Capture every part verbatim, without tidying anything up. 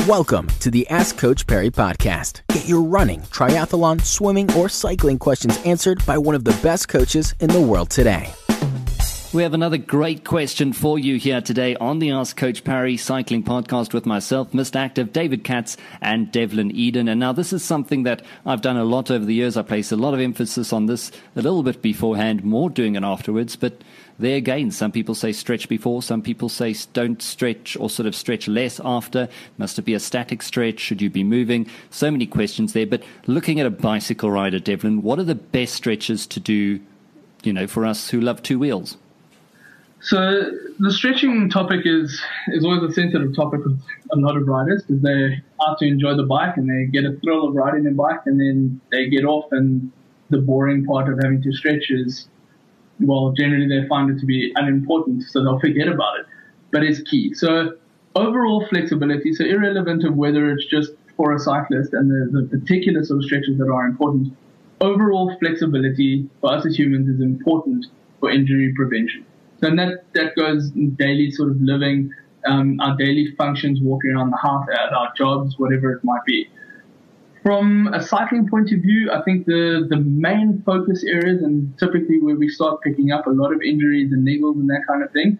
Welcome to the Ask Coach Parry podcast. Get your running, triathlon, swimming, or cycling questions answered by one of the best coaches in the world today. We have another great question for you here today on the Ask Coach Parry Cycling Podcast with myself, Mister Active, David Katz, and Devlin Eden. And now this is something that I've done a lot over the years. I place a lot of emphasis on this a little bit beforehand, more doing it afterwards. But there again, some people say stretch before, some people say don't stretch or sort of stretch less after. Must it be a static stretch? Should you be moving? So many questions there. But looking at a bicycle rider, Devlin, what are the best stretches to do, you know, for us who love two wheels? So the stretching topic is, is always a sensitive topic with a lot of riders because they're out to enjoy the bike and they get a thrill of riding their bike, and then they get off and the boring part of having to stretch is, well, generally they find it to be unimportant, so they'll forget about it. But it's key. So overall flexibility, so irrelevant of whether it's just for a cyclist and the, the particular sort of stretches that are important, overall flexibility for us as humans is important for injury prevention. So that, that goes in daily sort of living, um, our daily functions, walking around the house, at our jobs, whatever it might be. From a cycling point of view, I think the, the main focus areas, and typically where we start picking up a lot of injuries and niggles and that kind of thing,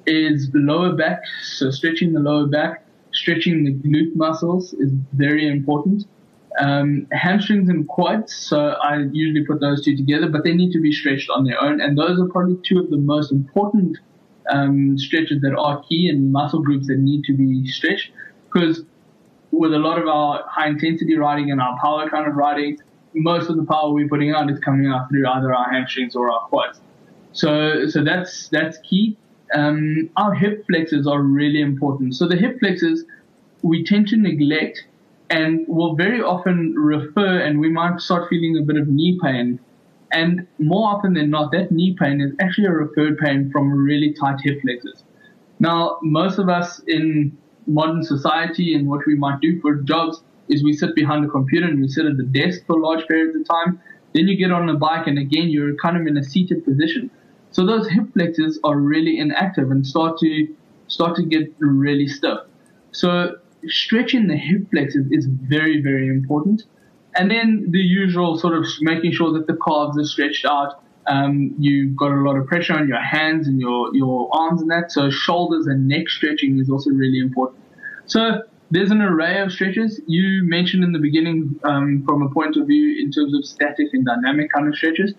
is lower back. So stretching the lower back, stretching the glute muscles is very important. Um, hamstrings and quads, so I usually put those two together, but they need to be stretched on their own, and those are probably two of the most important um, stretches that are key and muscle groups that need to be stretched, because with a lot of our high-intensity riding and our power kind of riding, most of the power we're putting out is coming out through either our hamstrings or our quads. So so that's that's key. Um, our hip flexors are really important. So the hip flexors, we tend to neglect and will very often refer, and we might start feeling a bit of knee pain. And more often than not, that knee pain is actually a referred pain from really tight hip flexors. Now, most of us in modern society and what we might do for jobs is we sit behind a computer and we sit at the desk for large periods of time. Then you get on a bike and again, you're kind of in a seated position. So those hip flexors are really inactive and start to start to get really stiff. So stretching the hip flexors is very, very important. And then the usual sort of making sure that the calves are stretched out. Um, you've got a lot of pressure on your hands and your, your arms and that. So shoulders and neck stretching is also really important. So there's an array of stretches. You mentioned in the beginning um, from a point of view in terms of static and dynamic kind of stretches.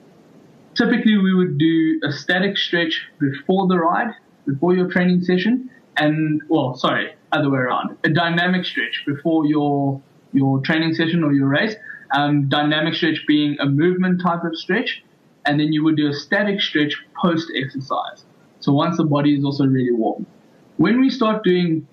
Typically, we would do a static stretch before the ride, before your training session. And, well, sorry, other way around. A dynamic stretch before your your training session or your race. Um, dynamic stretch being a movement type of stretch. And then you would do a static stretch post-exercise. So once the body is also really warm. When we start doing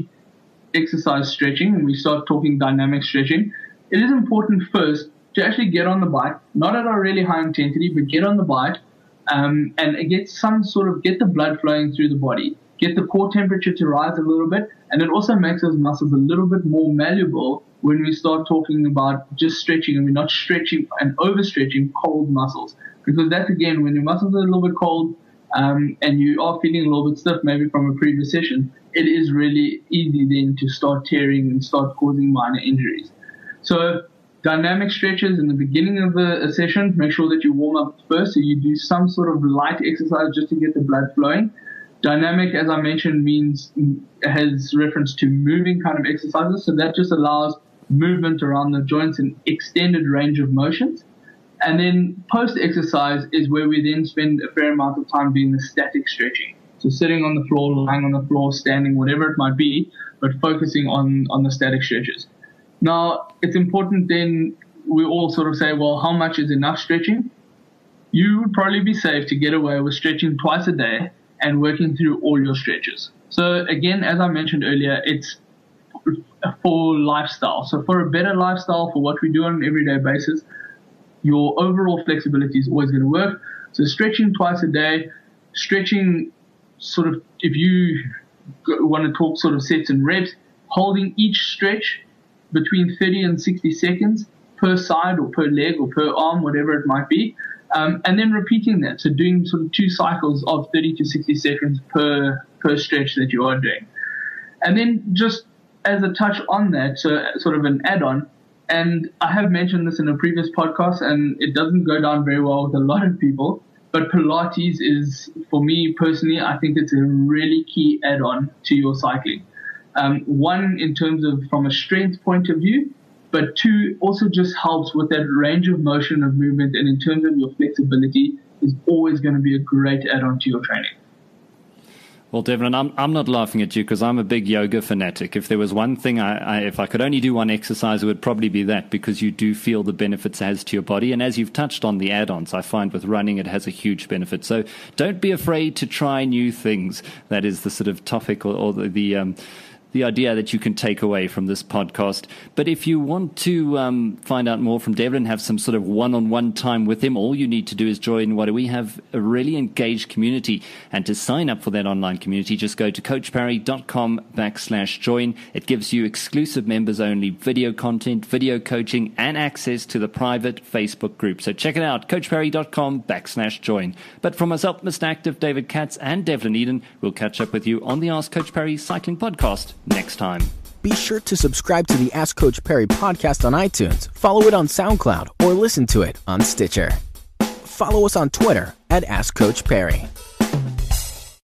pre-exercise stretching and we start talking dynamic stretching, it is important first to actually get on the bike, not at a really high intensity, but get on the bike um, and get some sort of, get the blood flowing through the body. Get the core temperature to rise a little bit, and it also makes those muscles a little bit more malleable when we start talking about just stretching and we're not stretching and overstretching cold muscles. Because that's, again, when your muscles are a little bit cold um, and you are feeling a little bit stiff maybe from a previous session, it is really easy then to start tearing and start causing minor injuries. So dynamic stretches in the beginning of a, a session, make sure that you warm up first, so you do some sort of light exercise just to get the blood flowing. Dynamic, as I mentioned, means has reference to moving kind of exercises. So that just allows movement around the joints and extended range of motions. And then post-exercise is where we then spend a fair amount of time doing the static stretching. So sitting on the floor, lying on the floor, standing, whatever it might be, but focusing on, on the static stretches. Now, it's important then we all sort of say, well, how much is enough stretching? You would probably be safe to get away with stretching twice a day and working through all your stretches. So again, as I mentioned earlier, it's for lifestyle. So for a better lifestyle, for what we do on an everyday basis, your overall flexibility is always going to work. So stretching twice a day, stretching sort of, if you want to talk sort of sets and reps, holding each stretch between thirty and sixty seconds per side or per leg or per arm, whatever it might be. Um, and then repeating that, so doing sort of two cycles of thirty to sixty seconds per per stretch that you are doing. And then just as a touch on that, so sort of an add-on, and I have mentioned this in a previous podcast, and it doesn't go down very well with a lot of people, but Pilates is, for me personally, I think it's a really key add-on to your cycling. Um, one, in terms of from a strength point of view, but two, also just helps with that range of motion of movement, and in terms of your flexibility, is always going to be a great add-on to your training. Well, Devlin, I'm I'm not laughing at you because I'm a big yoga fanatic. If there was one thing, I, I if I could only do one exercise, it would probably be that, because you do feel the benefits it has to your body. And as you've touched on the add-ons, I find with running it has a huge benefit. So don't be afraid to try new things. That is the sort of topic or, or the, the um, the idea that you can take away from this podcast. But if you want to um, find out more from Devlin, have some sort of one-on-one time with him, all you need to do is join what we have a really engaged community. And to sign up for that online community, just go to coachparry.com backslash join. It gives you exclusive members only video content, video coaching, and access to the private Facebook group. So check it out, coachparry.com backslash join. But from myself, Mister Active, David Katz, and Devlin Eden, we'll catch up with you on the Ask Coach Parry Cycling Podcast next time. Be sure to subscribe to the Ask Coach Parry podcast on iTunes, follow it on SoundCloud, or listen to it on Stitcher. Follow us on Twitter at Ask Coach Parry.